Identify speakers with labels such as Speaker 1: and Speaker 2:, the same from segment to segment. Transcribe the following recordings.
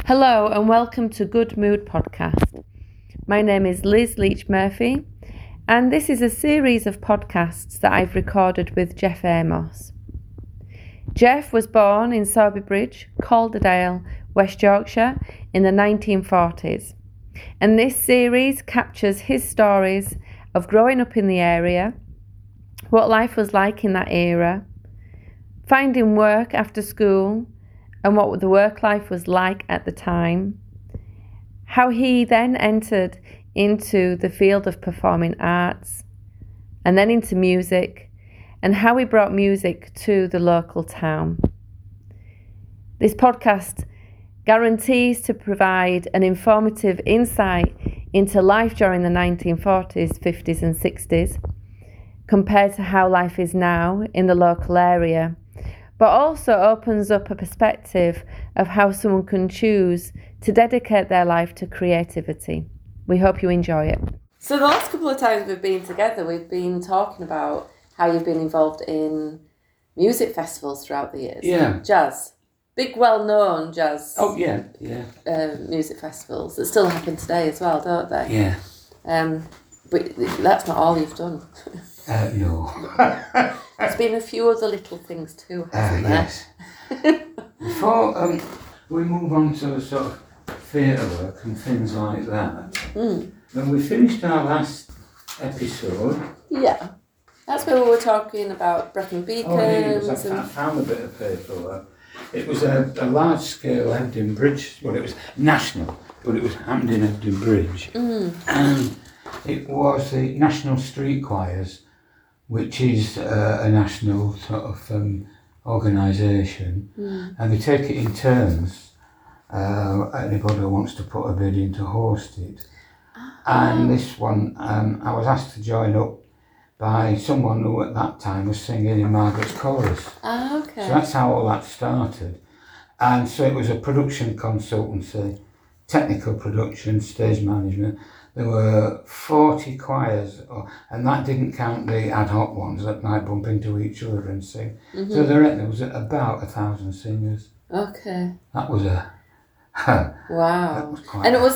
Speaker 1: Hello and welcome to Good Mood Podcast. My name is Liz Leach Murphy and this is a series of podcasts that I've recorded with Jeff Amos. Jeff was born in Sowerby Bridge, Calderdale, West Yorkshire in the 1940s, and this series captures his stories of growing up in the area, what life was like in that era, finding work after school and what the work life was like at the time, how he then entered into the field of performing arts and then into music, and how he brought music to the local town. This podcast guarantees to provide an informative insight into life during the 1940s, 50s and 60s, compared to how life is now in the local area, but also opens up a perspective of how someone can choose to dedicate their life to creativity. We hope you enjoy it. So the last couple of times we've been together, we've been talking about how you've been involved in music festivals throughout the years.
Speaker 2: Yeah.
Speaker 1: Jazz. Big, well-known jazz music festivals that still happen today as well, don't they?
Speaker 2: Yeah.
Speaker 1: But that's not all you've done.
Speaker 2: No.
Speaker 1: There's been a few other little things too, hasn't there?
Speaker 2: Yes. Before we move on to sort of theatre work and things like that, when we finished our last episode...
Speaker 1: Yeah. That's where we were talking about Brecon Beacons.
Speaker 2: I found a bit of paperwork. It was a large-scale Hebden Bridge, well, it was national, but it was Hampden Hebden Bridge. And it was the National Street Choirs, which is a national sort of organisation, and they take it in turns. Anybody who wants to put a bid in to host it. And this one, I was asked to join up by someone who at that time was singing in Margaret's chorus.
Speaker 1: Okay.
Speaker 2: So that's how all that started. And so it was a production consultancy, technical production, stage management. There were 40 choirs, and that didn't count the ad hoc ones that might bump into each other and sing. So there was about 1,000 singers.
Speaker 1: Okay.
Speaker 2: That was
Speaker 1: wow.
Speaker 2: That was quite.
Speaker 1: And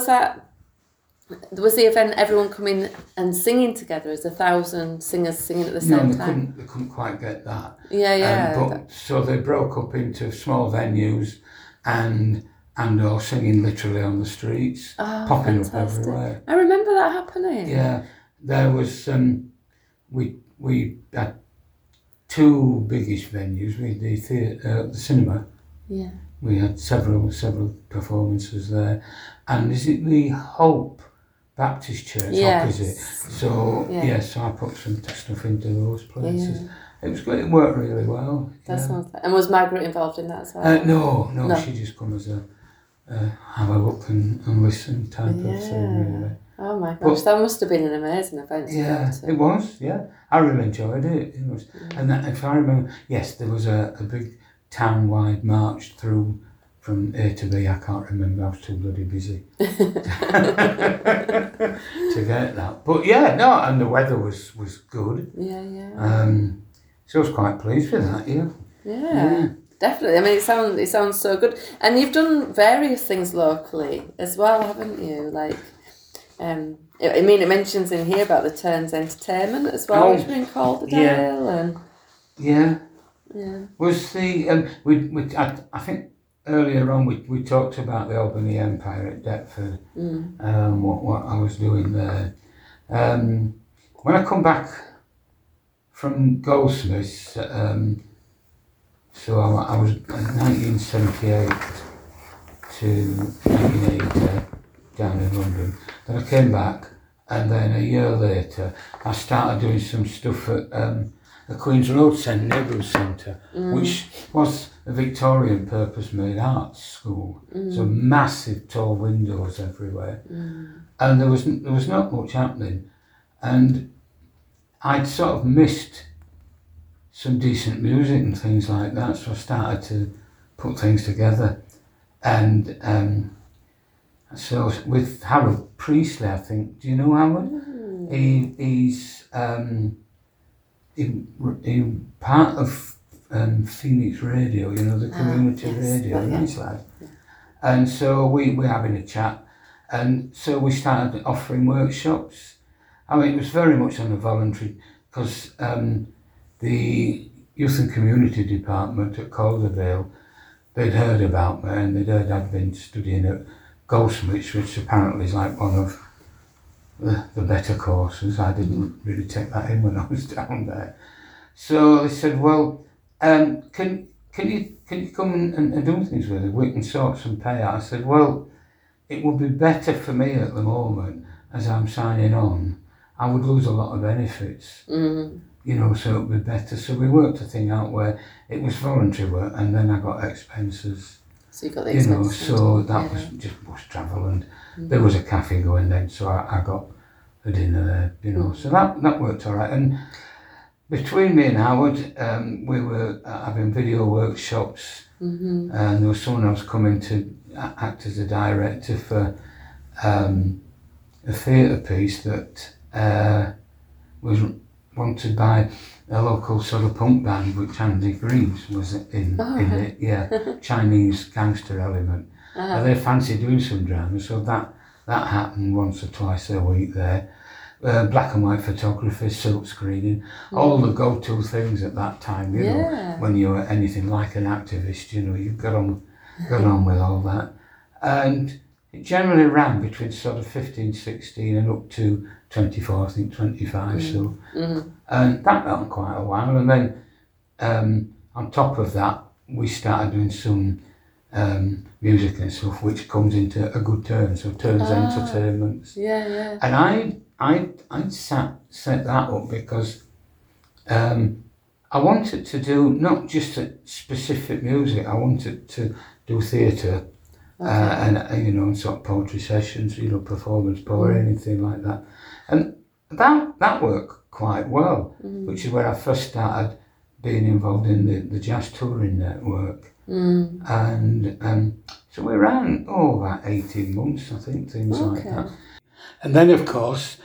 Speaker 1: was the event everyone coming and singing together? Is 1,000 singers singing at the same time?
Speaker 2: They couldn't quite get that.
Speaker 1: Yeah.
Speaker 2: So they broke up into small venues and all singing literally on the streets, popping
Speaker 1: fantastic.
Speaker 2: up everywhere.
Speaker 1: I remember that happening.
Speaker 2: Yeah, there was we had two biggish venues. We had the theatre, the cinema.
Speaker 1: Yeah.
Speaker 2: We had several performances there, and is it the Hope Baptist Church opposite? So so I put some stuff into those places. Yeah. It was great. It worked really well.
Speaker 1: That sounds like. And was Margaret involved in that as well?
Speaker 2: No. She just come as a have a look and listen type of thing, really.
Speaker 1: Oh my gosh, that must have been an amazing event to go to.
Speaker 2: It was, yeah. I really enjoyed it. It was, and that, if I remember, yes, there was a big town-wide march through from A to B. I can't remember, I was too bloody busy to get that. But and the weather was good.
Speaker 1: Yeah.
Speaker 2: So I was quite pleased with that,
Speaker 1: Yeah. Definitely. I mean, it sounds so good. And you've done various things locally as well, haven't you? Like, it mentions in here about the Turns Entertainment as well, which been called Calderdale.
Speaker 2: Yeah. Was the I think earlier on we talked about the Albany Empire at Deptford. What I was doing there. When I come back from Goldsmiths. So I was 1978 to 1980 down in London. Then I came back, and then a year later I started doing some stuff at the Queen's Road Neighbourhood Centre, which was a Victorian purpose-made arts school. So massive tall windows everywhere, and there was not much happening, and I'd sort of missed some decent music and things like that, so I started to put things together. And so with Harold Priestley, I think, do you know Howard? He's part of Phoenix Radio, the community radio, nice lad. And so we were having a chat, and so we started offering workshops. I mean, it was very much on a voluntary, because the Youth and Community Department at Caldervale, they'd heard about me, and they'd heard I'd been studying at Goldsmiths, which apparently is like one of the better courses. I didn't really take that in when I was down there. So they said, well, can you come and do things with us? We can sort some pay out. I said, well, it would be better for me at the moment, as I'm signing on. I would lose a lot of benefits, you know, so it would be better. So we worked a thing out where it was voluntary work, and then I got expenses.
Speaker 1: So you got the expenses.
Speaker 2: You know, so that was just bus travel, and there was a cafe going then, so I got a dinner there, you know. So that worked all right. And between me and Howard, we were having video workshops, and there was someone else coming to act as a director for a theatre piece that was wanted by a local sort of punk band, which Andy Greaves was in it, yeah, Chinese gangster element. And they fancied doing some drama, so that happened once or twice a week there. Black and white photography, silk screening, all the go-to things at that time, you know, when you were anything like an activist, you know, you got on with all that. And it generally ran between sort of 15, 16 and up to 24, I think 25, so. And that went on quite a while, and then on top of that, we started doing some music and stuff, which comes into a good turn, so Turns Entertainments.
Speaker 1: Yeah.
Speaker 2: And I'd set that up because I wanted to do not just a specific music, I wanted to do theatre. And you know, and sort of poetry sessions, you know, performance poetry, anything like that, and that worked quite well, which is where I first started being involved in the jazz touring network, and so we ran about 18 months, I think, things like that, and then of course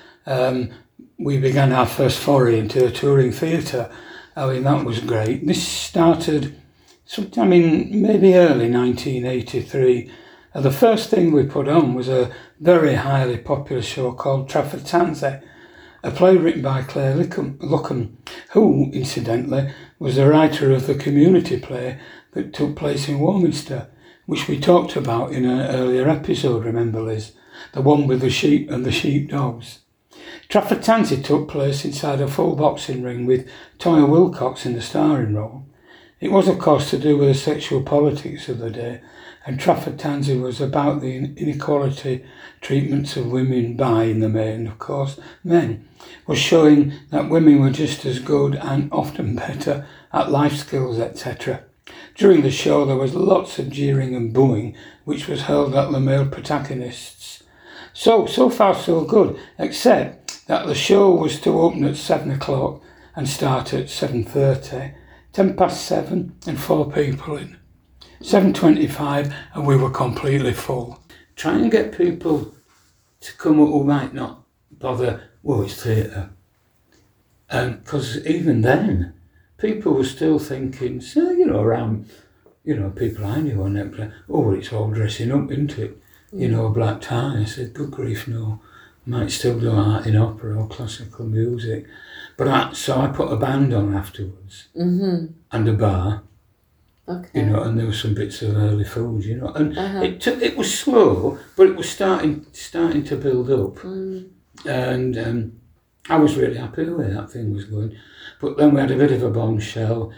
Speaker 2: we began our first foray into a touring theatre. I mean, that was great. This started sometime in maybe early 1983. The first thing we put on was a very highly popular show called Trafford Tansy, a play written by Claire Luckham, who, incidentally, was the writer of the community play that took place in Warminster, which we talked about in an earlier episode, remember, Liz? The one with the sheep and the sheepdogs. Trafford Tansy took place inside a full boxing ring with Toyah Willcox in the starring role. It was, of course, to do with the sexual politics of the day, and Trafford Tansy was about the inequality treatments of women by, in the main, of course, men, was showing that women were just as good and often better at life skills, etc. During the show there was lots of jeering and booing, which was hurled at the male protagonists. So far so good, except that the show was to open at 7 o'clock and start at 7:30, 7:10 and 4 people in. 7:25 and we were completely full. Try and get people to come up who might not bother, well, it's theatre. Because even then, people were still thinking, so, you know, around, you know, people I knew on that, oh, it's all dressing up, isn't it? You know, black tie. I said, good grief, no. Might still do art in opera or classical music. But so I put a band on afterwards and a bar. Okay. You know, and there were some bits of early food, you know, and it was slow, but it was starting to build up, and I was really happy the way that thing was going. But then we had a bit of a bombshell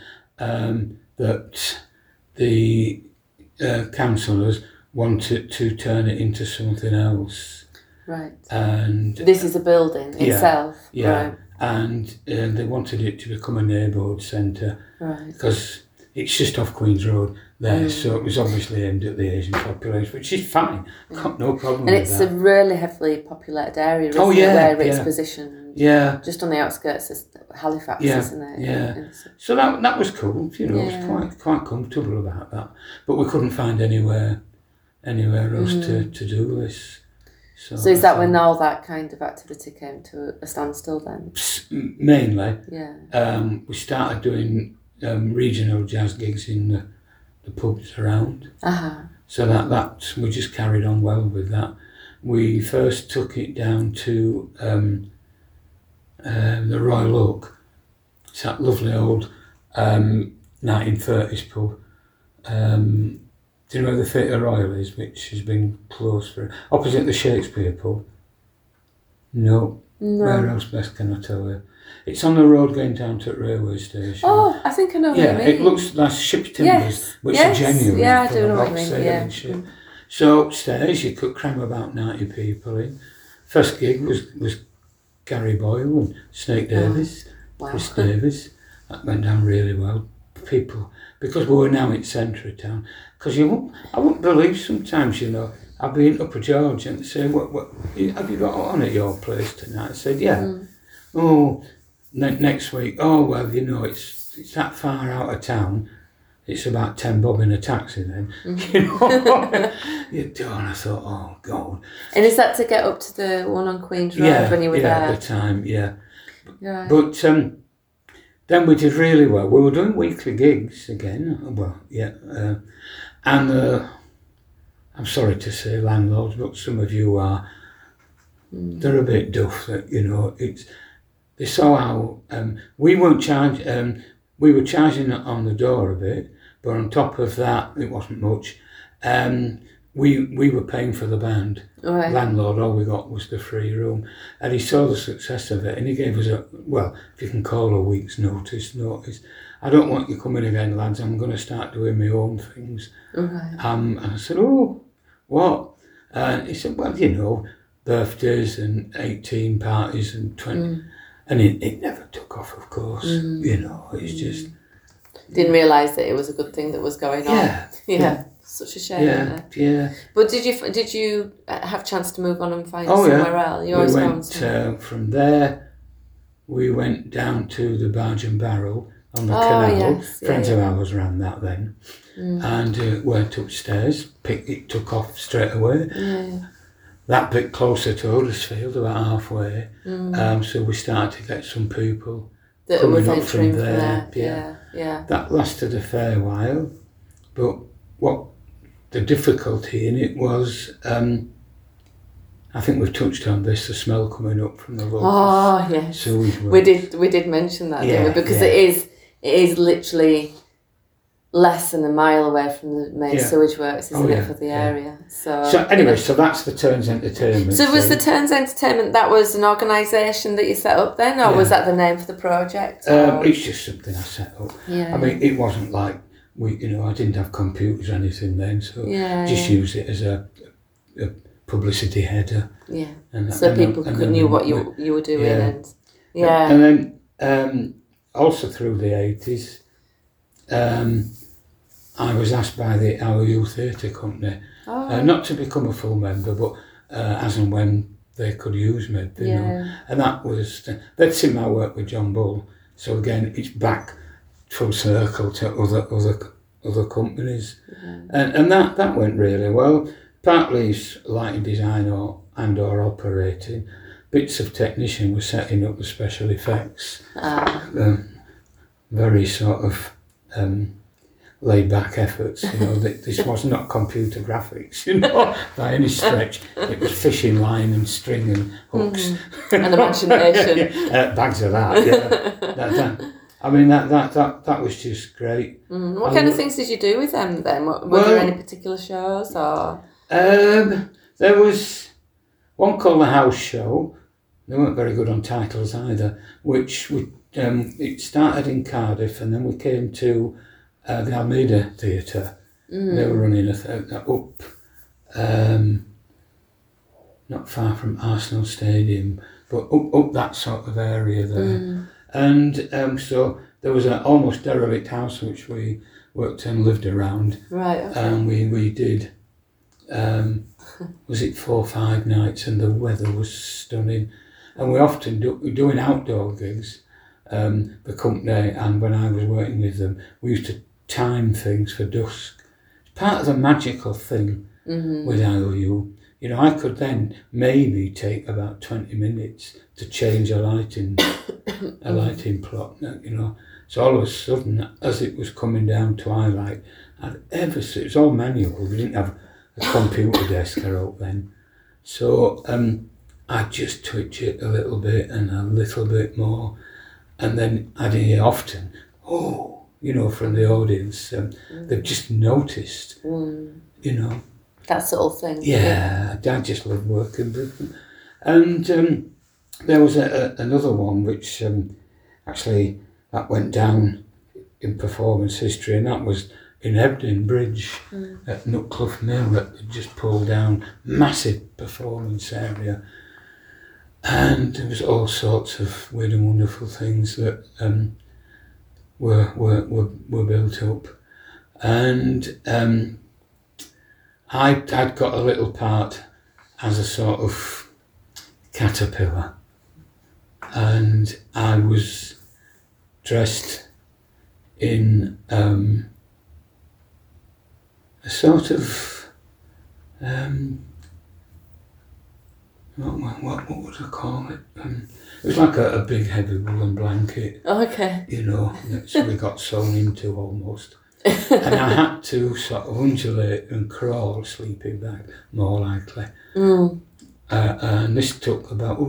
Speaker 2: that the councillors wanted to turn it into something else.
Speaker 1: Right.
Speaker 2: And
Speaker 1: this is a building itself.
Speaker 2: Yeah.
Speaker 1: Right.
Speaker 2: And they wanted it to become a neighbourhood centre.
Speaker 1: Right.
Speaker 2: Because it's just off Queen's Road there, so it was obviously aimed at the Asian population, which is fine. Got no problem with that. And
Speaker 1: it's a really heavily populated area, isn't it, where it's positioned.
Speaker 2: Yeah.
Speaker 1: Just on the outskirts of Halifax, isn't it?
Speaker 2: Yeah. So that was cool, you know, I was quite comfortable about that. But we couldn't find anywhere else to do this. So
Speaker 1: is that when all that kind of activity came to a standstill then?
Speaker 2: Mainly.
Speaker 1: Yeah.
Speaker 2: We started doing regional jazz gigs in the pubs around. So that we just carried on well with that. We first took it down to the Royal Oak. It's that lovely old 1930s pub. Do you know where the Theatre Royal is, which has been closed for... Opposite the Shakespeare pub? No. Where else best can I tell you? It's on the road going down to the railway station.
Speaker 1: Oh, I think I know what you mean.
Speaker 2: It looks like ship timbers, which are genuine.
Speaker 1: Yeah, I do know what you mean, yeah.
Speaker 2: So upstairs you could cram about 90 people in. First gig was Gary Boyle and Snake Davis, Chris Davis. That went down really well. People, because we were now in centre of town, because I wouldn't believe sometimes, I'd be in Upper George and say, what have you got on at your place tonight? I said, yeah. Oh, next week, oh, well, it's that far out of town. It's about 10 bob in a taxi then. You do, and I thought, oh, God.
Speaker 1: And is that to get up to the one on Queen's Road when you were there?
Speaker 2: Yeah, at the time, yeah. But then we did really well. We were doing weekly gigs again. Well, yeah. And I'm sorry to say landlords, but some of you are, they're a bit duff that, they saw how, we weren't charging, we were charging on the door a bit, but on top of that, it wasn't much. We were paying for the band.
Speaker 1: Right.
Speaker 2: Landlord, all we got was the free room. And he saw the success of it, and he gave us if you can call a week's notice. I don't want you coming again, lads, I'm going to start doing my own things.
Speaker 1: Right.
Speaker 2: And I said, oh, what? And he said, well, birthdays and 18 parties and 20... And it never took off, of course. It's just...
Speaker 1: Didn't realise that it was a good thing that was going on. Yeah. Such a shame.
Speaker 2: Yeah.
Speaker 1: But did you have a chance to move on and find somewhere else? You always
Speaker 2: went from there. We went down to the Barge and Barrel on the canal.
Speaker 1: Yes,
Speaker 2: Friends of ours ran that then, and went upstairs. It took off straight away.
Speaker 1: Yeah.
Speaker 2: That bit closer to Huddersfield, about halfway. So we started to get some people
Speaker 1: that
Speaker 2: coming
Speaker 1: up
Speaker 2: from there.
Speaker 1: Yeah.
Speaker 2: That lasted a fair while, but what the difficulty in it was, I think we've touched on this, the smell coming up from the local.
Speaker 1: Oh yes,
Speaker 2: sewage
Speaker 1: works. We did mention that, didn't we? Because it is literally less than a mile away from the main sewage works, isn't it, for the area? So
Speaker 2: anyway, so that's the Turns Entertainment.
Speaker 1: So was the Turns Entertainment, that was an organisation that you set up then, or was that the name for the project?
Speaker 2: It's just something I set up.
Speaker 1: Yeah.
Speaker 2: I mean, it wasn't like I didn't have computers or anything then, so just use it as a publicity header.
Speaker 1: Yeah. So people knew what you were doing,
Speaker 2: and then also through the 80s. I was asked by our youth theatre company not to become a full member, but as and when they could use me, and that was they'd seen my work with John Bull. So again, it's back full circle to other companies, and that went really well. Partly lighting design or operating, bits of technician was setting up the special effects. Very sort of laid back efforts, this was not computer graphics, by any stretch. It was fishing line and string and hooks.
Speaker 1: And imagination.
Speaker 2: Bags of that, I mean, that was just great.
Speaker 1: What kind of things did you do with them then? Were there any particular shows or?
Speaker 2: There was one called The House Show. They weren't very good on titles either, which it started in Cardiff, and then we came to the Almeida Theatre. They were running up not far from Arsenal Stadium, but up that sort of area there. And so there was an almost derelict house which we worked and lived around.
Speaker 1: Right. Okay.
Speaker 2: And we did, was it 4 or 5 nights, and the weather was stunning. And we often doing outdoor gigs. The company, and when I was working with them, we used to time things for dusk. It's part of the magical thing with IOU. I could then maybe take about 20 minutes to change a lighting plot. So all of a sudden, as it was coming down twilight, it was all manual. We didn't have a computer desk out then. So I'd just twitch it a little bit and a little bit more. And then I'd hear often, oh, you know, from the audience, they've just noticed, you know.
Speaker 1: That sort of thing.
Speaker 2: Yeah, I just loved working with them. And there was another one which actually that went down in performance history, and that was in Hebden Bridge at Nutcliff Mill that they just pulled down, massive performance area. And there was all sorts of weird and wonderful things that were built up. And I'd got a little part as a sort of caterpillar, and I was dressed in a sort of what would I call it? It was like a big heavy woolen blanket.
Speaker 1: Okay.
Speaker 2: You know, that we got sewn into almost. And I had to sort of undulate and crawl, sleeping bag, more likely. And this took about,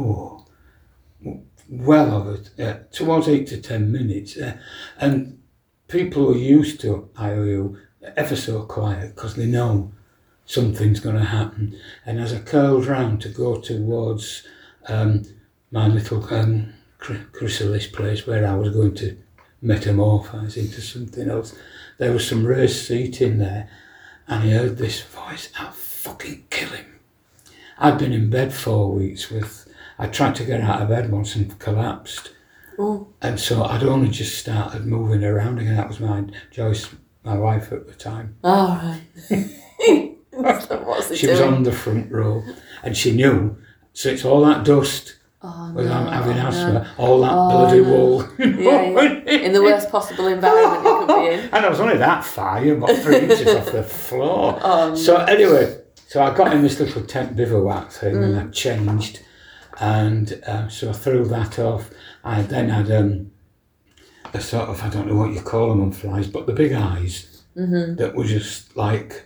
Speaker 2: well over, towards 8 to 10 minutes. And people who are used to IOU are ever so quiet because they know something's going to happen. And as I curled round to go towards my little chrysalis place where I was going to metamorphise into something else, there was some raised seating there, and I heard this voice, I'll fucking kill him. I'd been in bed 4 weeks I tried to get out of bed once and collapsed. And so I'd only just started moving around again. That was Joyce, my wife at the time.
Speaker 1: Oh, right.
Speaker 2: She was on the front row, and she knew. So it's all that dust. I'm having asthma, all that bloody wool.
Speaker 1: In the worst possible environment you could be in.
Speaker 2: And I was only that far, you know, about 3 inches off the floor. So anyway, so I got in this little tent bivouac thing and I changed. And so I threw that off. I then had a sort of, I don't know what you call them on flies, but the big eyes that were just like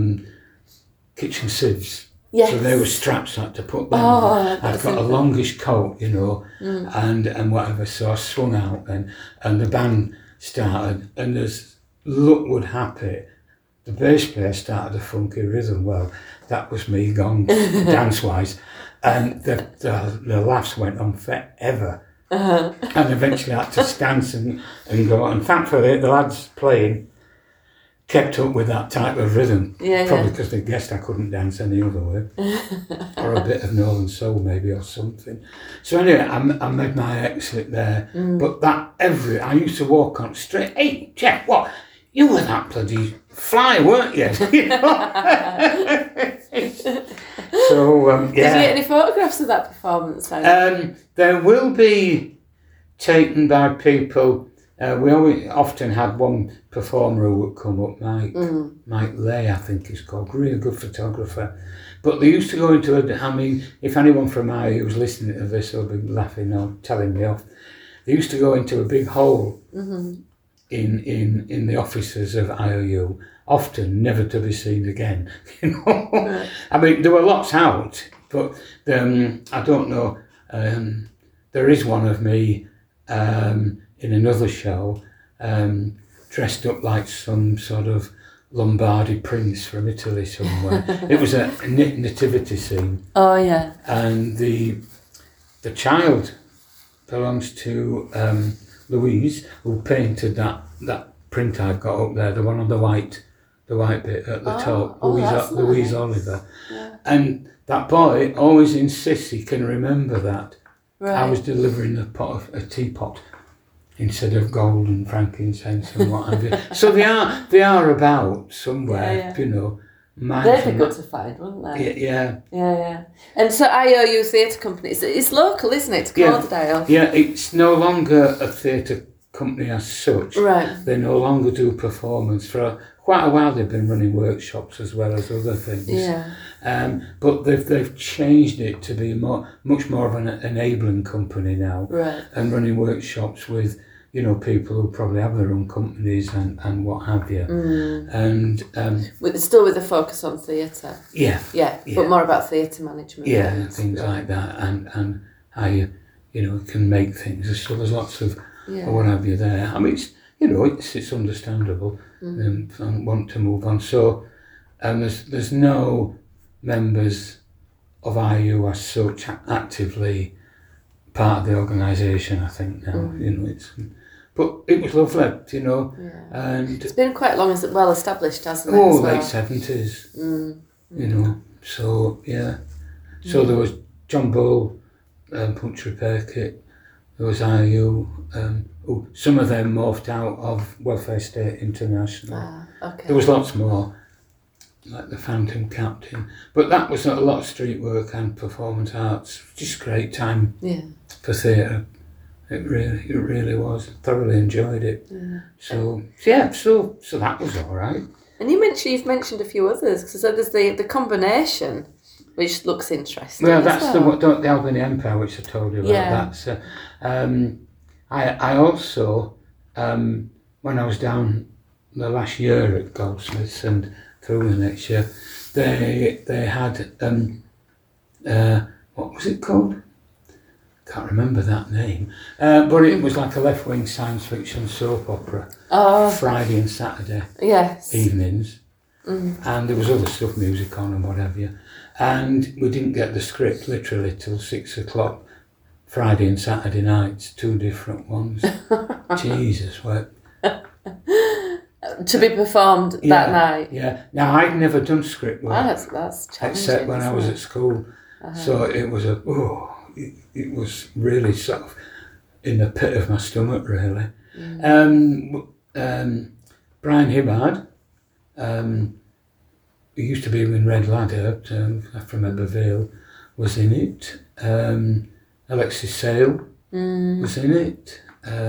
Speaker 2: kitchen sieves.
Speaker 1: Yes.
Speaker 2: So there were straps I had to put them on. I'd got a longish coat, you know, and whatever. So I swung out and the band started, and as luck would have it, the bass player started a funky rhythm. Well, that was me gone dance-wise. And the laughs went on forever. And eventually I had to dance and go. And thankfully the lads playing kept up with that type of rhythm. Probably because they guessed I couldn't dance any other way. Or a bit of Northern Soul maybe or something. So anyway, I made my exit there. But I used to walk on straight, hey, Jeff, what? You were that bloody fly, weren't you? You know? So,
Speaker 1: Did you get any photographs of that performance?
Speaker 2: There will be taken by people. We often had one performer who would come up, Mike Lay, I think he's called, really good photographer. But they used to go into if anyone from IOU who's listening to this will be laughing or telling me off, they used to go into a big hole in the offices of IOU, often never to be seen again. You know, right. I mean, there were lots out, but I don't know. There is one of me in another show, dressed up like some sort of Lombardy prince from Italy somewhere. It was a nativity scene.
Speaker 1: Oh yeah.
Speaker 2: And the child belongs to Louise, who painted that print I've got up there, the one on the white bit at the top. Louise Oliver. Yeah. And that boy always insists he can remember that. Right. I was delivering a teapot instead of gold and frankincense and what have you. So they are about somewhere, you know.
Speaker 1: They'd be good to find, wouldn't they?
Speaker 2: Yeah.
Speaker 1: And so IOU Theatre Company, it's local, isn't it, to Corderdale?
Speaker 2: Yeah, it's no longer a theatre company as such.
Speaker 1: Right.
Speaker 2: They no longer do performance. For quite a while they've been running workshops as well as other things.
Speaker 1: Yeah.
Speaker 2: But they've changed it to be much more of an enabling company now.
Speaker 1: Right.
Speaker 2: And running workshops with you know, people who probably have their own companies and what have you. And
Speaker 1: still with a focus on theatre.
Speaker 2: Yeah,
Speaker 1: but more about theatre management.
Speaker 2: Yeah, and things like that, and how you know, can make things. So there's lots of what have you there. I mean, it's, you know, it's understandable and want to move on. So there's no members of IU as such actively part of the organisation, I think now. You know, but it was lovely, you know, and
Speaker 1: it's been quite long, well established, hasn't it?
Speaker 2: Late 70s, you know. So so there was John Bull, Punch Repair Kit. There was IU. Some of them morphed out of Welfare State International. There was lots more, like the Phantom Captain. But that was a lot of street work and performance arts. Just great time for theatre. It really was. Thoroughly enjoyed it. So that was all right.
Speaker 1: And you've mentioned a few others, because there's the combination, which looks interesting.
Speaker 2: Well, that's the Albany Empire, which I told you about. That's I also when I was down the last year at Goldsmiths and through the next year, they had what was it called? Can't remember that name, but it was like a left-wing science fiction soap opera. Friday and Saturday evenings, and there was other stuff, music on and what have you. And we didn't get the script literally till 6 o'clock Friday and Saturday nights, 2 different ones. Jesus, what?
Speaker 1: To be performed that night.
Speaker 2: Yeah. Now I'd never done script work.
Speaker 1: That's challenging,
Speaker 2: except when I was at school. So it was it was really sort of in the pit of my stomach, really. Brian Hibbard, who used to be in Red Ladder from Ebervale, was in it. Alexis Sale was in it.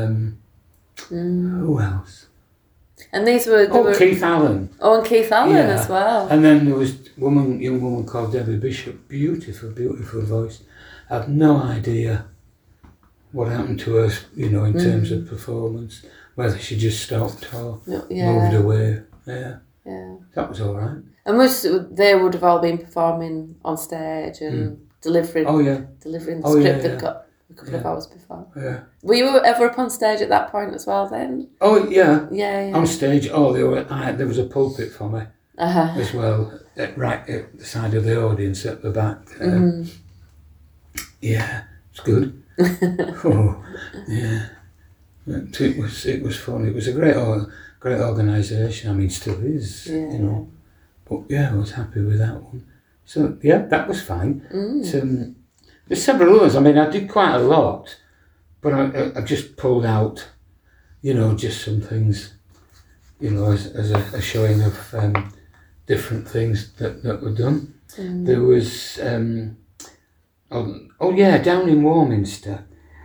Speaker 2: Who else?
Speaker 1: And these were...
Speaker 2: Keith Allen.
Speaker 1: And Keith Allen as well.
Speaker 2: And then there was a young woman called Debbie Bishop, beautiful voice. I have no idea what happened to her, you know, in terms of performance, whether she just stopped or moved away. Yeah. That was all right.
Speaker 1: And they would have all been performing on stage and delivering the script they've got a couple of hours before. Yeah. Were you ever up on stage at that point as well then?
Speaker 2: Oh, yeah. On stage, there was a pulpit for me as well, right at the side of the audience at the back. Yeah, it's good. It was fun. It was a great organisation. I mean, still is, you know. But I was happy with that one. So that was fine. There's several others. I mean, I did quite a lot, but I just pulled out, you know, just some things, you know, as a showing of different things that were done. There was down in Warminster,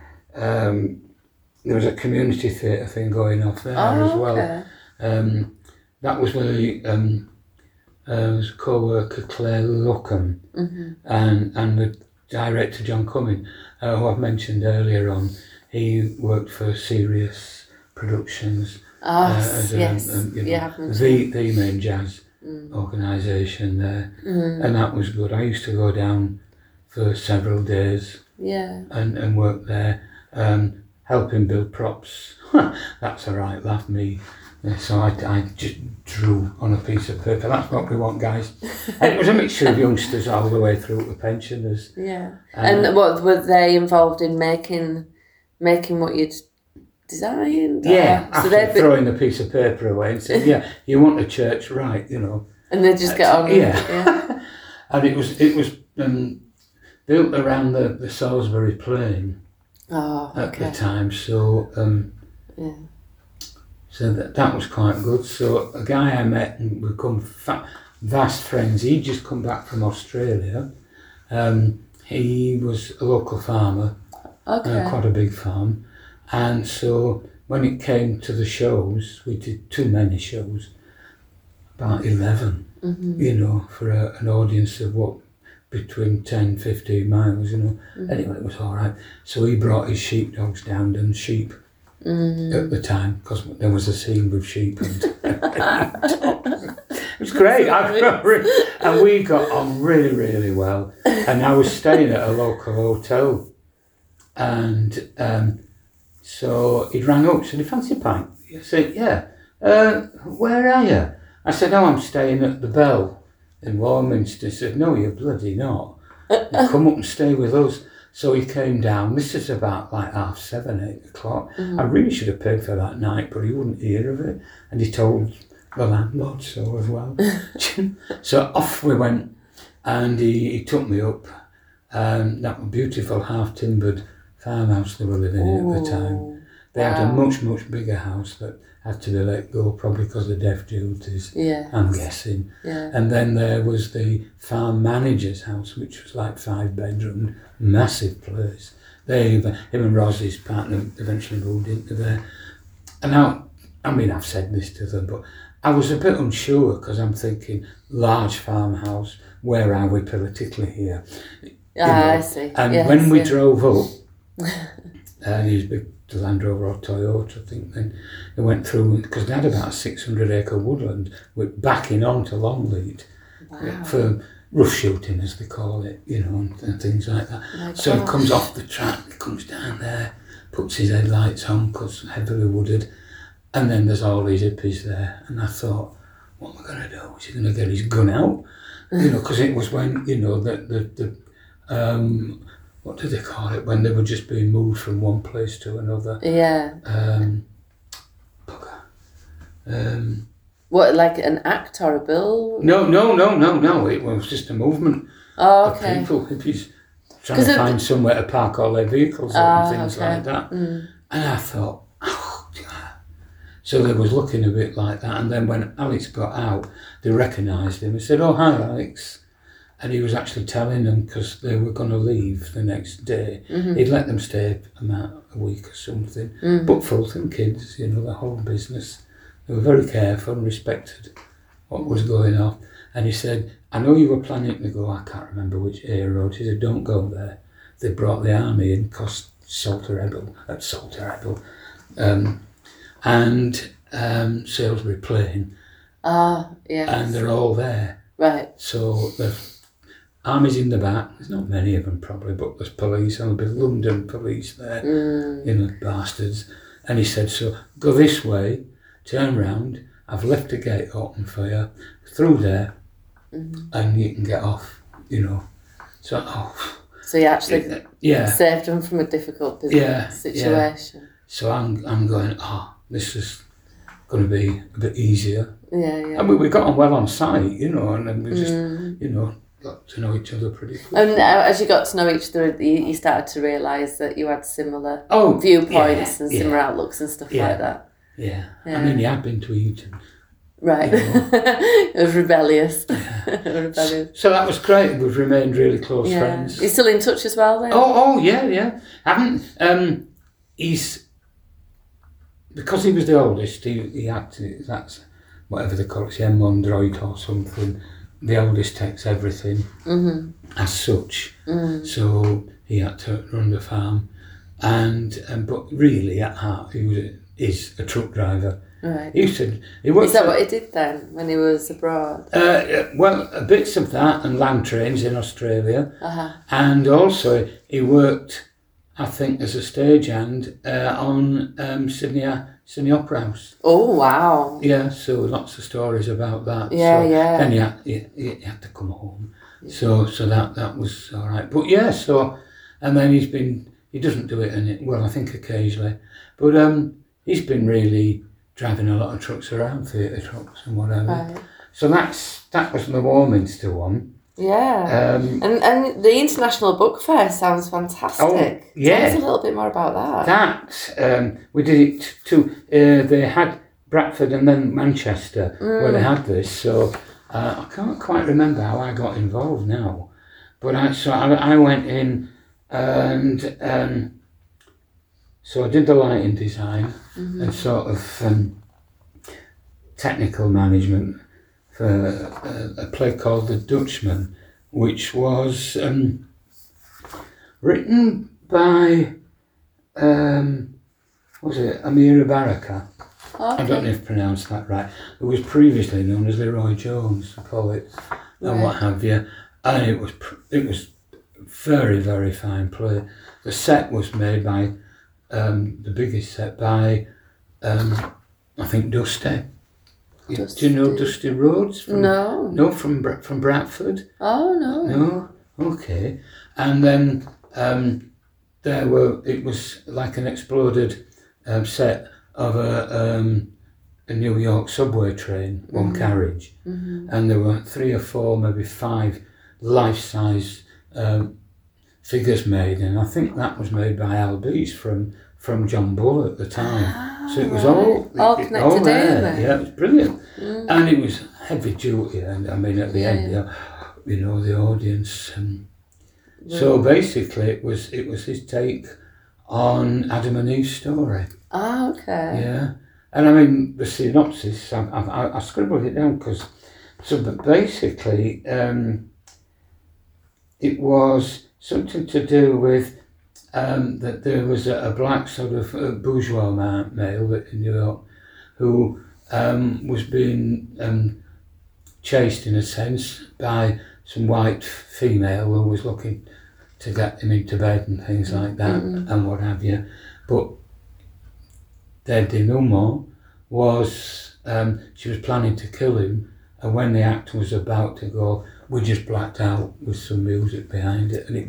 Speaker 2: there was a community theatre thing going off there as well. That was where was a co-worker, Claire Luckham, and the director, John Cumming, who I've mentioned earlier on. He worked for Serious Productions as the main jazz organisation there, and that was good. I used to go down for several days and work there, helping build props. That's a right laugh, me. So I just drew on a piece of paper. That's what we want, guys. And it was a mixture of youngsters all the way through to pensioners.
Speaker 1: Yeah. And what were they involved in making what you'd designed?
Speaker 2: Yeah. After throwing a piece of paper away and saying, you want a church, right? You know.
Speaker 1: And they just get on.
Speaker 2: Yeah. And it was built around the Salisbury Plain at the time. So so that was quite good. So a guy I met and we've become vast friends. He'd just come back from Australia. He was a local farmer, quite a big farm. And so when it came to the shows, we did too many shows, about 11, you know, for an audience of between 10, 15 miles, you know. Anyway, it was all right. So he brought his sheepdogs down and sheep at the time, because there was a scene with sheep and it was great. And we got on really, really well. And I was staying at a local hotel, and so he rang up, said, "You fancy a pint?" I said, "Yeah." "Where are you?" I said, "Oh, I'm staying at the Bell in Warminster." He said, "No, you're bloody not. You come up and stay with us." So he came down. This is about like 7:30, 8 o'clock. I really should have paid for that night, but he wouldn't hear of it. And he told the landlord so as well. So off we went, and he took me up. That beautiful half-timbered farmhouse they were living in at the time. They had a much, much bigger house that had to be let go, probably because of death duties, I'm guessing.
Speaker 1: Yeah.
Speaker 2: And then there was the farm manager's house, which was like 5 bedroom, massive place. Him and Rosie's partner eventually moved into there. And now, I mean, I've said this to them, but I was a bit unsure, because I'm thinking, large farmhouse, where are we politically here?
Speaker 1: I see.
Speaker 2: And when we drove up, and he's big Land Rover or Toyota, I think, then they went through, because they had about a 600-acre woodland with backing onto Longleat for rough shooting, as they call it, and things like that. So he comes off the track, he comes down there, puts his headlights on, because heavily wooded, and then there's all these hippies there, and I thought, what am I going to do? Is he going to get his gun out? Because it was when, what do they call it, when they were just being moved from one place to another?
Speaker 1: Yeah. What, like an act or a bill?
Speaker 2: No. It was just a movement of people, hippies, trying to find somewhere to park all their vehicles and things like that. And I thought, oh, God. So they was looking a bit like that. And then when Alex got out, they recognised him and said, "Oh, hi, Alex." And he was actually telling them, because they were going to leave the next day. He'd let them stay a week or something. But Fulton kids, the whole business, they were very careful and respected what was going on. And he said, "I know you were planning to go, I can't remember which A road." He said, "Don't go there. They brought the army in, cost and Salisbury Plain. And they're all there.
Speaker 1: Right.
Speaker 2: So the army's in the back. There's not many of them probably, but there's police. There'll be London police there, bastards." And he said, "So go this way, turn round. I've left a gate open for you, through there, and you can get off." So
Speaker 1: you actually saved them from a difficult situation.
Speaker 2: Yeah. So I'm going, this is going to be a bit easier.
Speaker 1: Yeah.
Speaker 2: I mean, we got on well on site, and then we just, got to know each other pretty quickly.
Speaker 1: And as you got to know each other, you started to realise that you had similar viewpoints and similar outlooks and stuff like that.
Speaker 2: Yeah. I mean, he had been to Eton.
Speaker 1: Right. It was rebellious.
Speaker 2: So that was great. We've remained really close friends.
Speaker 1: You're still in touch as well then?
Speaker 2: Oh yeah. He's, because he was the oldest, he had to, that's whatever they call it, Mondroit or something. The eldest takes everything as such. So he had to run the farm. But really at heart is a truck driver.
Speaker 1: Right.
Speaker 2: Is
Speaker 1: that what he did then when he was abroad?
Speaker 2: Well, bits of that and land trains in Australia. And also he worked, I think, as a stagehand on Sydney Opera House.
Speaker 1: Oh, wow.
Speaker 2: Yeah, so lots of stories about that.
Speaker 1: Yeah.
Speaker 2: Then he had to come home. So that was all right. But yeah, and then he doesn't do it, I think occasionally. But he's been really driving a lot of trucks around, theatre trucks and whatever. Right. So that was the Warminster one.
Speaker 1: Yeah. And the International Book Fair sounds fantastic.
Speaker 2: Oh, yeah.
Speaker 1: Tell us a little bit more about that.
Speaker 2: We did it too. They had Bradford and then Manchester where they had this. So I can't quite remember how I got involved now. But I went in and so I did the lighting design and sort of technical management for a play called The Dutchman, which was written by was it Amira Baraka?
Speaker 1: Okay.
Speaker 2: I don't know if I pronounced that right. It was previously known as Leroy Jones, the poet, and what have you. And it was very, very fine play. The set was made by, the biggest set by, I think Dusty. Do you know Dusty Rhodes?
Speaker 1: No.
Speaker 2: No, from Bradford?
Speaker 1: Oh, no.
Speaker 2: No? Okay. And then it was like an exploded set of a New York subway train, one carriage. And there were 3 or 4, maybe 5 life-size figures made, and I think that was made by Al Bees from John Bull at the time. So it was all
Speaker 1: connected
Speaker 2: there. Yeah, it was brilliant. And it was heavy duty, and I mean at the end, you know, the audience. So basically it was his take on Adam and Eve's story.
Speaker 1: Ah, okay.
Speaker 2: Yeah. And I mean, the synopsis, I scribbled it down because, but basically, it was something to do with that there was a black sort of bourgeois male in New York who was being chased, in a sense, by some white female who was looking to get him into bed and things like that and what have you. But their denouement was she was planning to kill him, and when the act was about to go, we just blacked out with some music behind it, and it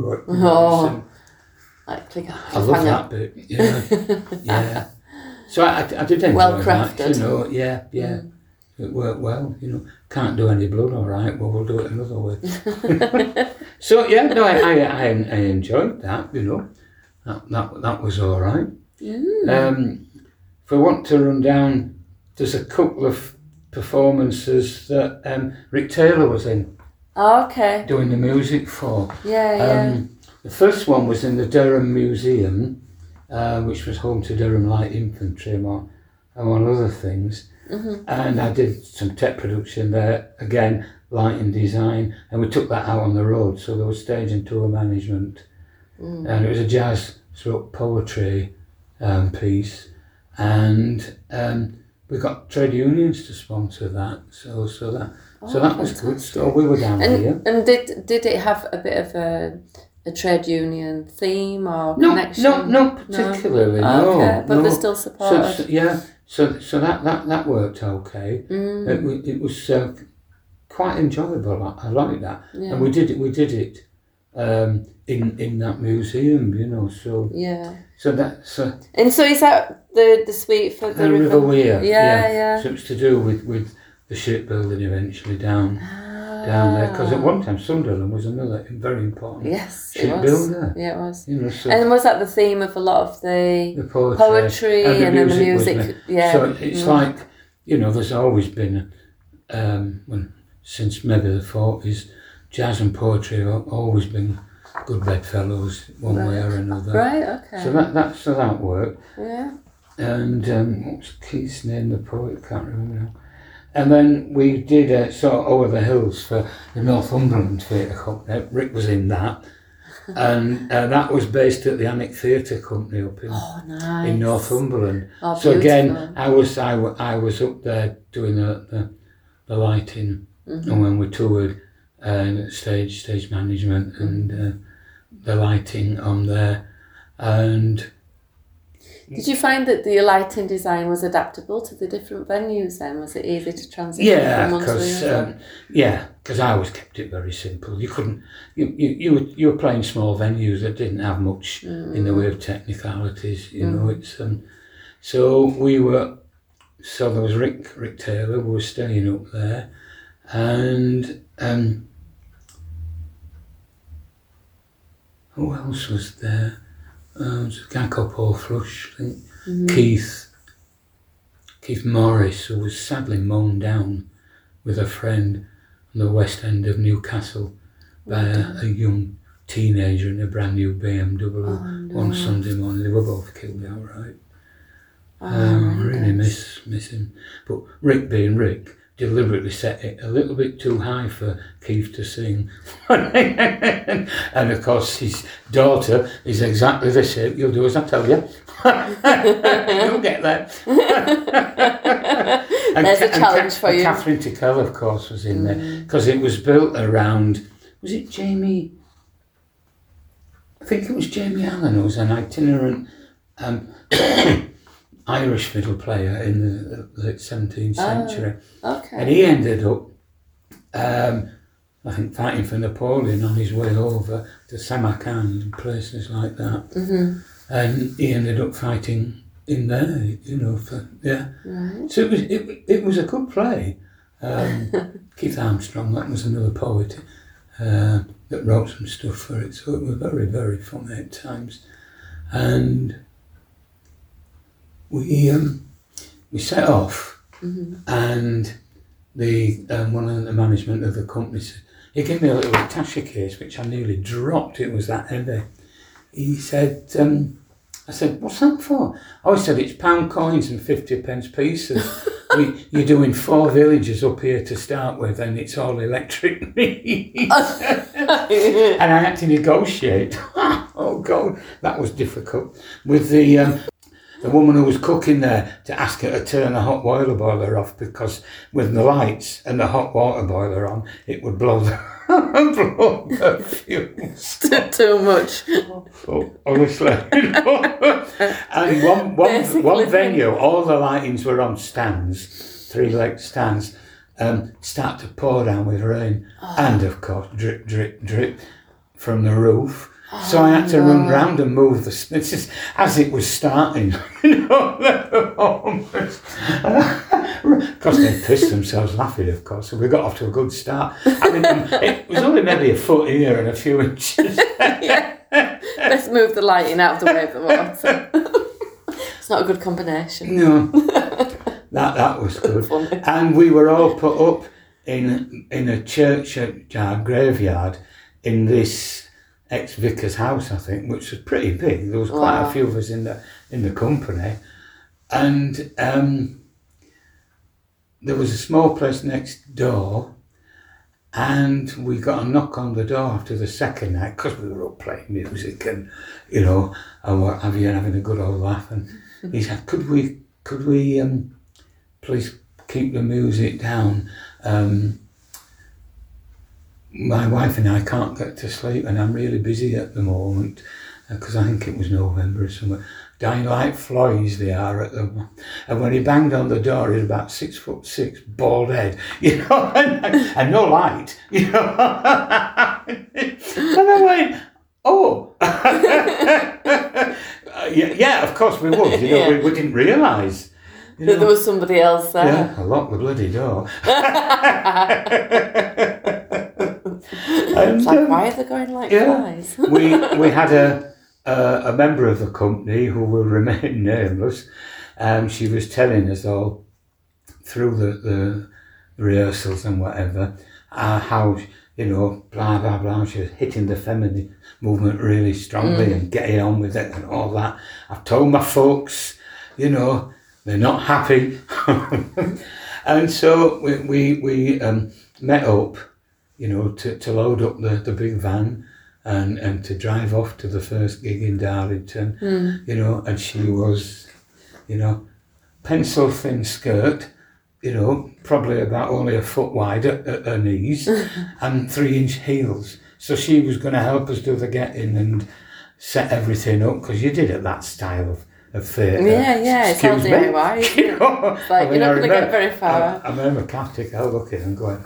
Speaker 2: I love that bit. Yeah. So I did enjoy
Speaker 1: well crafted.
Speaker 2: That, you know. Yeah. It worked well, you know. Can't do any blood, all right. Well, we'll do it another way. So yeah, no, I enjoyed that, you know. That was all right. If I want to run down, there's a couple of performances that Rick Taylor was in.
Speaker 1: Oh, okay.
Speaker 2: Doing the music for.
Speaker 1: Yeah.
Speaker 2: The first one was in the Durham Museum, which was home to Durham Light Infantry, among other things. And I did some tech production there, again, lighting design, and we took that out on the road, so there was stage and tour management. And it was a jazz poetry piece, and we got trade unions to sponsor that, so that was good. So we were down here. And
Speaker 1: did it have a bit of a trade union theme or connection?
Speaker 2: No, particularly.
Speaker 1: No. Okay, but
Speaker 2: no.
Speaker 1: they're still supported.
Speaker 2: So that worked okay. It was quite enjoyable. I liked that, and we did it in that museum, you know. So So that's
Speaker 1: and so is that the suite for the
Speaker 2: River Weir?
Speaker 1: Yeah.
Speaker 2: So it's to do with the shipbuilding eventually down there, because at one time Sunderland was another very important shipbuilder.
Speaker 1: Yeah, it was.
Speaker 2: You know, so
Speaker 1: and was that the theme of a lot of the poetry and then the music? Yeah.
Speaker 2: So it's like, you know, there's always been since maybe the 40s, jazz and poetry have always been good bedfellows one way or another.
Speaker 1: Right. Okay.
Speaker 2: So that worked.
Speaker 1: Yeah.
Speaker 2: And what's Keith's name? The poet, can't remember now. And then we did sort of Over the Hills for the Northumberland Theatre Company. Rick was in that. And that was based at the Annick Theatre Company up in Northumberland.
Speaker 1: Oh,
Speaker 2: so again, I was up there doing the lighting, and when we toured, stage management and the lighting on there. And
Speaker 1: did you find that the lighting design was adaptable to the different venues then? Was it easy to transition from one to the other?
Speaker 2: Because I always kept it very simple. You couldn't, you were playing small venues that didn't have much in the way of technicalities, you know. It's so there was Rick Taylor, who was staying up there, and who else was there? There's a guy called Paul Flush, I think. Keith Morris, who was sadly mown down with a friend on the west end of Newcastle by a young teenager in a brand new BMW one Sunday morning. They were both killed outright. I really miss him. But Rick being Rick deliberately set it a little bit too high for Keith to sing. And of course his daughter is exactly the same. You'll do as I tell you. You'll get there.
Speaker 1: There's a challenge for you.
Speaker 2: Catherine Tickell, of course, was in there because it was built around, was it Jamie? I think it was Jamie Allen, who was an itinerant Irish fiddle player in the late 17th century.
Speaker 1: Okay.
Speaker 2: And he ended up, I think, fighting for Napoleon on his way over to Samarkand and places like that. Mm-hmm. And he ended up fighting in there, you know, Right. So it was a good play. Keith Armstrong, that was another poet that wrote some stuff for it. So it was very, very funny at times. And we set off, and the one of the management of the company said, he gave me a little attaché case which I nearly dropped. It was that heavy. He said, I said, what's that for? Oh, he said, it's pound coins and 50p pieces. You're doing 4 villages up here to start with, and it's all electric meters. And I had to negotiate. Oh God, that was difficult with the woman who was cooking there, to ask her to turn the hot water boiler off, because with the lights and the hot water boiler on, it would blow the fumes.
Speaker 1: Too much.
Speaker 2: Oh, honestly. And one venue, all the lightings were on stands, 3-leg stands, start to pour down with rain, and of course drip, drip, drip from the roof. So I had to run round and move this is as it was starting, you know, because they pissed themselves laughing, of course, so we got off to a good start. I mean, it was only maybe a foot here and a few inches.
Speaker 1: Yeah. Let's move the lighting out of the way of the water. It's not a good combination.
Speaker 2: No, that was good. Funny. And we were all put up in a churchyard graveyard in this ex-vicar's house, I think, which was pretty big. There was quite a few of us in the company, and there was a small place next door, and we got a knock on the door after the second night, because we were all playing music and, you know, and what have you, and having a good old laugh. And he said, could we please keep the music down? My wife and I can't get to sleep, and I'm really busy at the moment, because I think it was November or something. Dying like flies they are at them. And when he banged on the door, he was about 6'6", bald head, you know, and no light, you know. And I went, oh. yeah, of course we would, you know, we didn't realise. You know,
Speaker 1: there was somebody else there.
Speaker 2: Yeah, I locked the bloody door.
Speaker 1: It's like, why are they going like flies?
Speaker 2: we had a member of the company who will remain nameless. She was telling us all through the rehearsals and whatever how, you know, blah blah blah. She was hitting the feminine movement really strongly and getting on with it and all that. I've told my folks, you know, they're not happy, and so we met up, you know, to load up the big van and to drive off to the first gig in Darlington, you know, and she was, you know, pencil thin skirt, you know, probably about only a foot wide at her knees, and 3-inch heels. So she was going to help us do the getting and set everything up, because you did it that style of theatre.
Speaker 1: Yeah, it's all DIY, isn't it? You know? It's like, you're not going to get very far.
Speaker 2: I remember Cathy Tickell looking and going,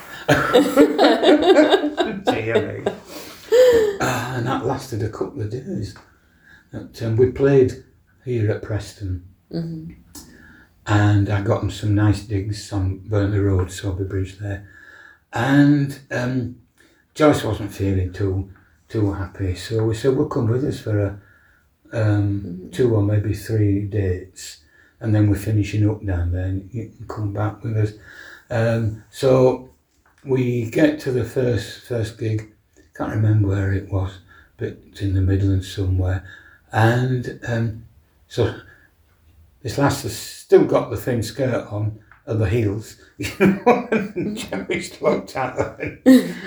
Speaker 2: dear me. And that lasted a couple of days. We played here at Preston, and I got them some nice digs on Burnley Road, Sober Bridge there. And Joyce wasn't feeling too happy, so we said, well, come with us for 2 or maybe 3 dates, and then we're finishing up down there, and you can come back with us. So we get to the first gig. Can't remember where it was, but it's in the Midlands somewhere. And so this lass has still got the thin skirt on of the heels, you know, and Jerry looked at her.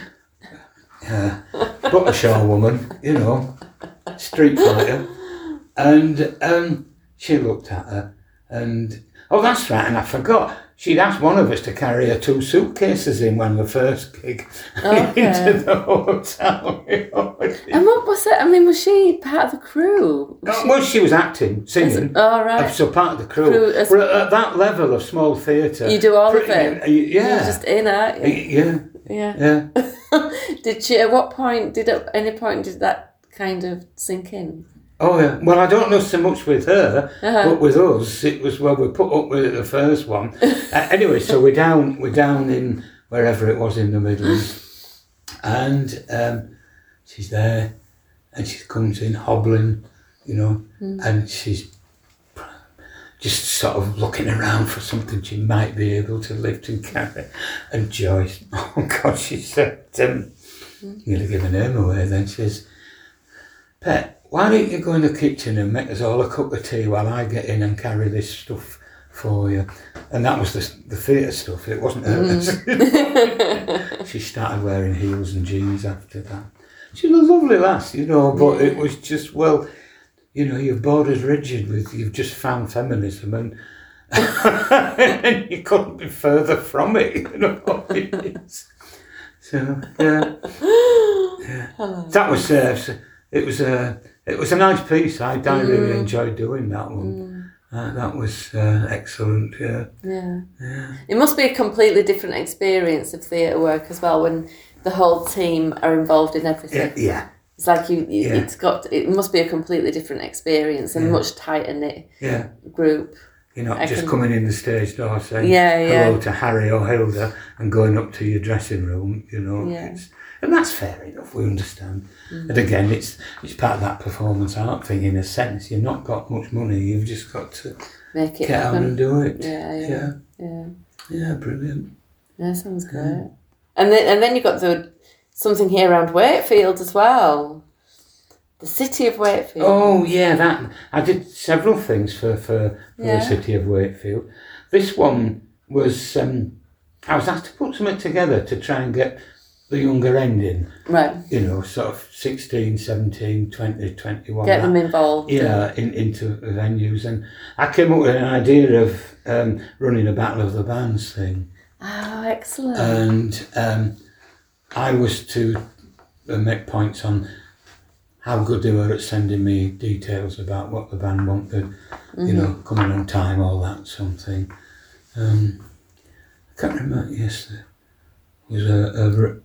Speaker 2: Buttershaw woman, you know, street fighter. And she looked at her and, oh, that's right, and I forgot. She'd asked one of us to carry her 2 suitcases in one of the first gig into the hotel. You know.
Speaker 1: And what was it? I mean, was she part of the crew?
Speaker 2: She was acting, singing.
Speaker 1: Oh, right.
Speaker 2: So part of the crew. But at that level of small theatre...
Speaker 1: You do all of it?
Speaker 2: Yeah.
Speaker 1: You're just in, aren't you?
Speaker 2: Yeah.
Speaker 1: Did she, at what point, at any point did that kind of sink in?
Speaker 2: Oh yeah. Well, I don't know so much with her, but with us, it was we put up with it the first one. Anyway, so we're down in wherever it was in the Midlands, and she's there, and she comes in hobbling, you know, and she's just sort of looking around for something she might be able to lift and carry. And Joyce, oh God, she said, I'm going to give her name away then. She says, Pet, why don't you go in the kitchen and make us all a cup of tea while I get in and carry this stuff for you? And that was the theatre stuff, it wasn't her. She started wearing heels and jeans after that. She was a lovely lass, you know, but it was just, well, you know, you've bored us rigid with, you've just found feminism and and you couldn't be further from it, you know what it is. So, yeah. That was, it was a nice piece. I really enjoyed doing that one. That was excellent,
Speaker 1: yeah. It must be a completely different experience of theatre work as well when the whole team are involved in everything.
Speaker 2: Yeah.
Speaker 1: It's like it must be a completely different experience and much tighter knit group.
Speaker 2: You're not just coming in the stage door saying hello to Harry or Hilda and going up to your dressing room, you know.
Speaker 1: Yeah.
Speaker 2: And that's fair enough, we understand. And again, it's part of that performance art thing in a sense. You've not got much money, you've just got to
Speaker 1: make it
Speaker 2: get
Speaker 1: happen.
Speaker 2: on and do it.
Speaker 1: Yeah,
Speaker 2: brilliant.
Speaker 1: Yeah, sounds great. And then you've got something here around Wakefield as well. The city of Wakefield.
Speaker 2: Oh yeah, that I did several things for the city of Wakefield. This one was I was asked to put something together to try and get the younger end in.
Speaker 1: Right.
Speaker 2: You know, sort of 16, 17, 20, 21.
Speaker 1: Get them involved.
Speaker 2: Yeah, into venues. And I came up with an idea of running a Battle of the Bands thing.
Speaker 1: Oh, excellent.
Speaker 2: And I was to make points on how good they were at sending me details about what the band wanted, you know, coming on time, all that something. I can't remember, yes, there was a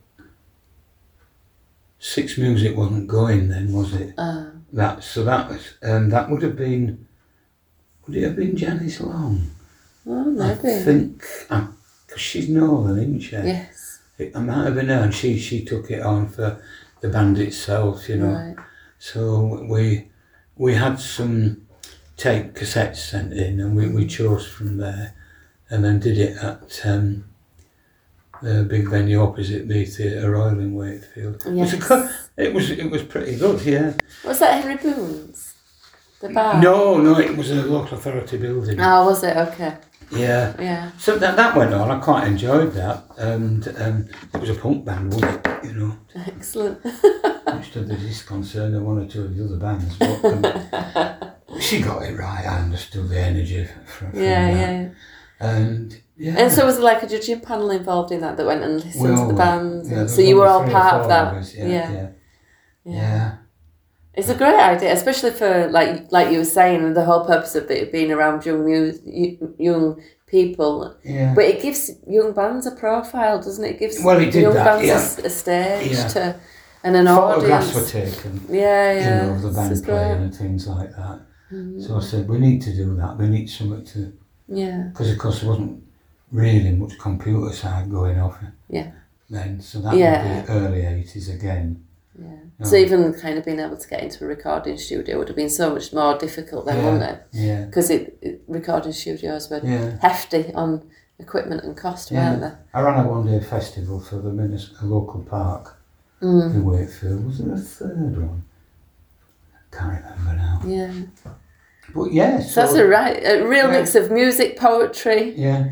Speaker 2: Six Music wasn't going then, was it? That was, that would it have been Janice Long?
Speaker 1: Oh, maybe.
Speaker 2: I think, because she's Northern, isn't she?
Speaker 1: Yes.
Speaker 2: It might have been her, and she took it on for the band itself, you know. Right. So we had some tape cassettes sent in, and we chose from there, and then did it at the big venue opposite the Theatre Royal in Wakefield.
Speaker 1: Yes.
Speaker 2: It was pretty good, yeah.
Speaker 1: Was that Henry Boone's? The bar?
Speaker 2: No, it was a local authority building.
Speaker 1: Oh, was it? Okay.
Speaker 2: Yeah. So that went on. I quite enjoyed that, and it was a punk band, wasn't it? You know.
Speaker 1: Excellent.
Speaker 2: Much to the disconcern of one or two of the other bands, but she got it right. I understood the energy from that.
Speaker 1: Yeah. And so was there like a judging panel involved in that went and listened to the bands?
Speaker 2: Yeah,
Speaker 1: so you were all part of that?
Speaker 2: Yeah.
Speaker 1: It's a great idea, especially for like you were saying, the whole purpose of it being around young people.
Speaker 2: Yeah.
Speaker 1: But it gives young bands a profile, doesn't it? It gives
Speaker 2: young
Speaker 1: bands a stage to and an audience.
Speaker 2: Photographs were taken.
Speaker 1: Yeah.
Speaker 2: You know, of the band playing and things like that. So I said, we need to do that. We need something to.
Speaker 1: Yeah.
Speaker 2: Because of course there wasn't really much computer side going off.
Speaker 1: Yeah.
Speaker 2: Then so that would be early 80s again.
Speaker 1: Yeah. So even kind of being able to get into a recording studio would have been so much more difficult then, wouldn't it?
Speaker 2: Yeah.
Speaker 1: Because recording studios were hefty on equipment and cost, weren't they?
Speaker 2: I ran a one-day festival for a local park in Wakefield. Was there a third one? I can't remember now.
Speaker 1: Yeah.
Speaker 2: But yes.
Speaker 1: So that's a real mix of music, poetry.
Speaker 2: Yeah.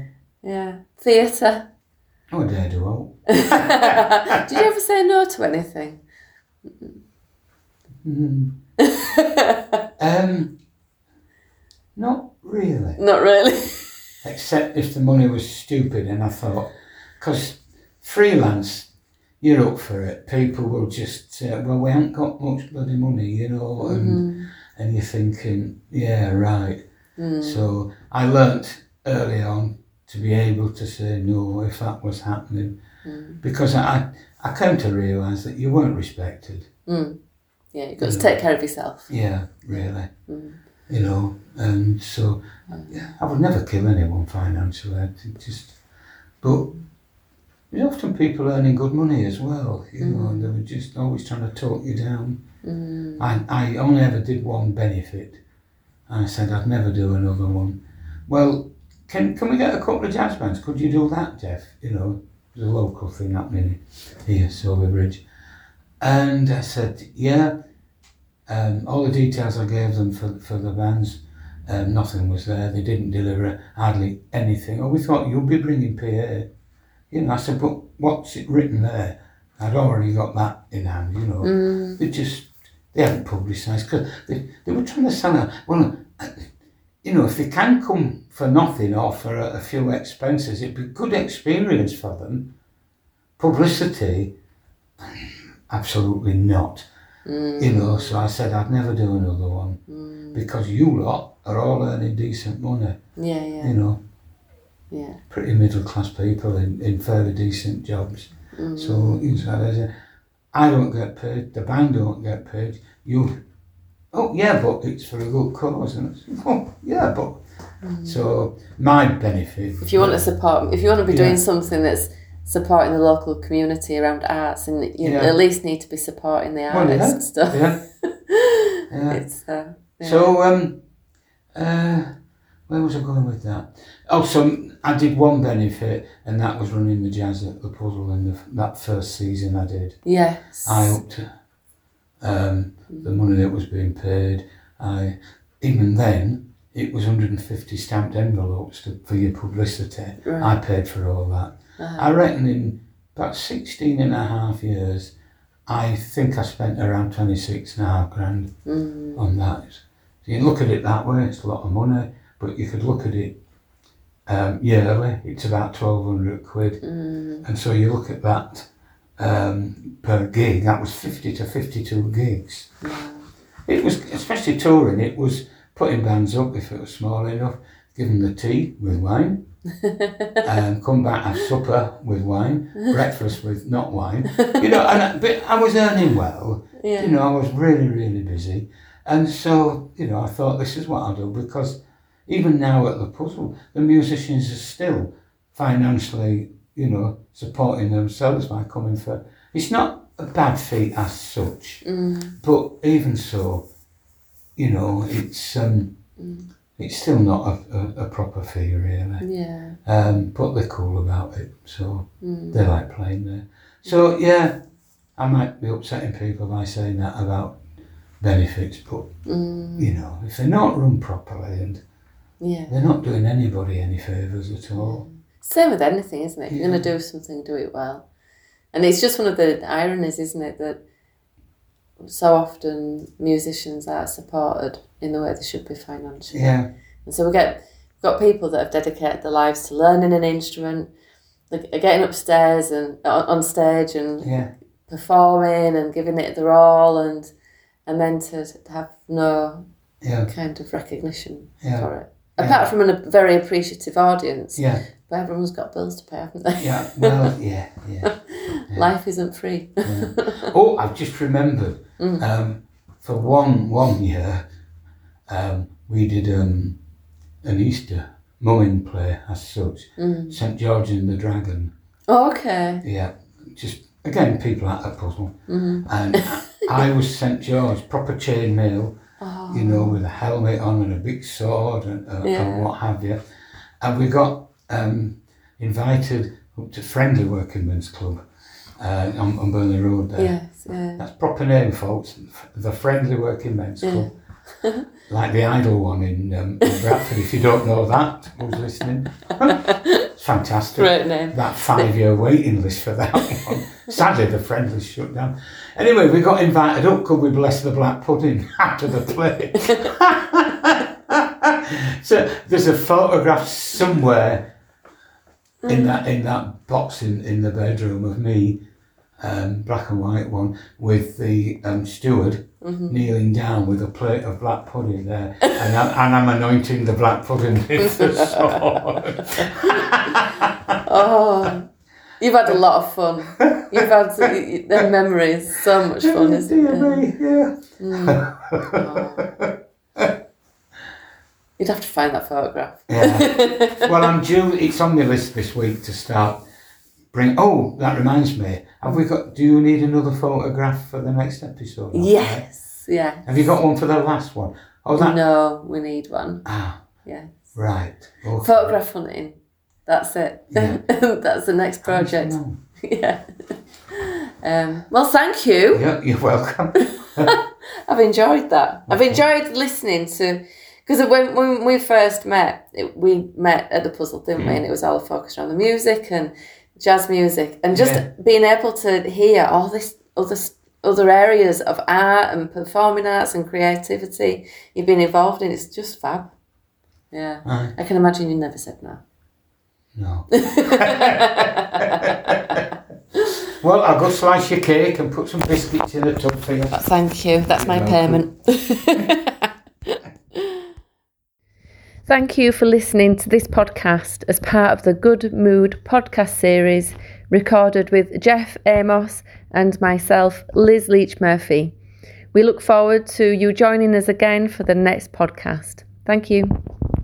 Speaker 1: Yeah. Theatre.
Speaker 2: Oh, I dare do all.
Speaker 1: Did you ever say no to anything?
Speaker 2: Not really.
Speaker 1: Not really.
Speaker 2: Except if the money was stupid, and I thought, because freelance, you're up for it. People will just say, well, we haven't got much bloody money, you know, and you're thinking, yeah, right. So I learnt early on to be able to say no if that was happening, because I came to realise that you weren't respected.
Speaker 1: Yeah, you've got to take care of yourself.
Speaker 2: Yeah, really. You know, and so I would never kill anyone financially. But there's often people earning good money as well, you know, and they were just always trying to talk you down. I only ever did one benefit, and I said I'd never do another one. Well, can we get a couple of jazz bands? Could you do that, Jeff? You know, there's a local thing happening here, Silverbridge. And I said, yeah. All the details I gave them for the bands, nothing was there. They didn't deliver hardly anything. Oh, we thought you'll be bringing PA. You know, I said, but what's it written there? I'd already got that in hand, you know. They hadn't publicised, because they were trying to sell it. Well, you know, if they can come for nothing or for a few expenses, it'd be a good experience for them. Publicity, absolutely not. You know, so I said I'd never do another one because you lot are all earning decent money.
Speaker 1: Yeah, yeah.
Speaker 2: You know,
Speaker 1: yeah,
Speaker 2: pretty middle class people in fairly decent jobs. So you said, I don't get paid, the band don't get paid. Oh yeah, but it's for a good cause. And I said, oh yeah, but so my benefit.
Speaker 1: If you want to support, if you want to be doing something that's supporting the local community around arts, and you at least need to be supporting the artists and stuff.
Speaker 2: Yeah. Yeah.
Speaker 1: It's,
Speaker 2: So, where was I going with that? Oh, so I did one benefit, and that was running the jazz at the Puzzle in that first season I did.
Speaker 1: Yes.
Speaker 2: I upped the money that was being paid. Even then, it was 150 stamped envelopes for your publicity. Right. I paid for all that. I reckon in about 16 and a half years, I think I spent around 26.5 grand on that. So you look at it that way, it's a lot of money, but you could look at it yearly, it's about 1,200 quid. And so you look at that per gig, that was 50 to 52 gigs. It was, especially touring, it was putting bands up if it was small enough, give them the tea with wine. Come back, have supper with wine, breakfast with not wine, you know, but I was earning well, you know, I was really, really busy, and so, you know, I thought this is what I'll do, because even now at the Puzzle, the musicians are still financially, you know, supporting themselves by coming for, it's not a bad feat as such, but even so, you know, it's still not a proper fee, really.
Speaker 1: Yeah.
Speaker 2: But they're cool about it, so they like playing there. So, yeah, I might be upsetting people by saying that about benefits, but, you know, if they're not run properly, and they're not doing anybody any favours at all.
Speaker 1: Same with anything, isn't it? If you're going to do something, do it well. And it's just one of the ironies, isn't it, that so often musicians are supported in the way they should be financially.
Speaker 2: Yeah.
Speaker 1: And so we've got people that have dedicated their lives to learning an instrument, like getting upstairs and on stage and performing and giving it their all, and then to have no kind of recognition for it. Apart from a very appreciative audience.
Speaker 2: Yeah.
Speaker 1: But everyone's got bills to pay, haven't they?
Speaker 2: Yeah, well, yeah.
Speaker 1: Life isn't free.
Speaker 2: Oh, I've just remembered. For one year, we did an Easter mowing play as such, St George and the Dragon.
Speaker 1: Oh, okay.
Speaker 2: Yeah, just again people at a Puzzle, and I was St George, proper chainmail, you know, with a helmet on and a big sword and what have you, and we got invited up to Friendly Workingmen's Club on Burnley Road there.
Speaker 1: Yes, yeah.
Speaker 2: That's proper name, folks, the Friendly Workingmen's Club. like the Idol one in Bradford. If you don't know that, who's listening? It's fantastic.
Speaker 1: Great name.
Speaker 2: That 5-year waiting list for that one. Sadly, the Friendly's shut down. Anyway, we got invited up. Could we bless the black pudding after the play? So there's a photograph somewhere in that box in the bedroom of me, black and white one, with the steward kneeling down with a plate of black pudding there, and I'm anointing the black pudding with the sword.
Speaker 1: Oh, you've had a lot of fun. You've had the memories. So much fun, isn't it?
Speaker 2: Yeah.
Speaker 1: You'd have to find that photograph.
Speaker 2: Yeah. Well, I'm due. It's on my list this week to start. Oh, that reminds me. Do you need another photograph for the next episode?
Speaker 1: Yes. Right? Yeah.
Speaker 2: Have you got one for the last one? Oh,
Speaker 1: No, we need one.
Speaker 2: Ah.
Speaker 1: Yes.
Speaker 2: Right. Okay.
Speaker 1: Photograph hunting. That's it.
Speaker 2: Yeah.
Speaker 1: That's the next project. Yeah. Well, thank you.
Speaker 2: Yeah, you're welcome.
Speaker 1: I've enjoyed that. I've enjoyed listening to, because when we first met, we met at the Puzzle, didn't we? And it was all focused on the music and jazz music, and just being able to hear all this other areas of art and performing arts and creativity you've been involved in. It's just fab. Yeah. Right. I can imagine you never said no.
Speaker 2: No. Well, I'll go slice your cake and put some biscuits in a tub for you.
Speaker 1: Thank you. That's my payment. Thank you for listening to this podcast as part of the Good Mood podcast series recorded with Jeff Amos and myself, Liz Leach Murphy. We look forward to you joining us again for the next podcast. Thank you.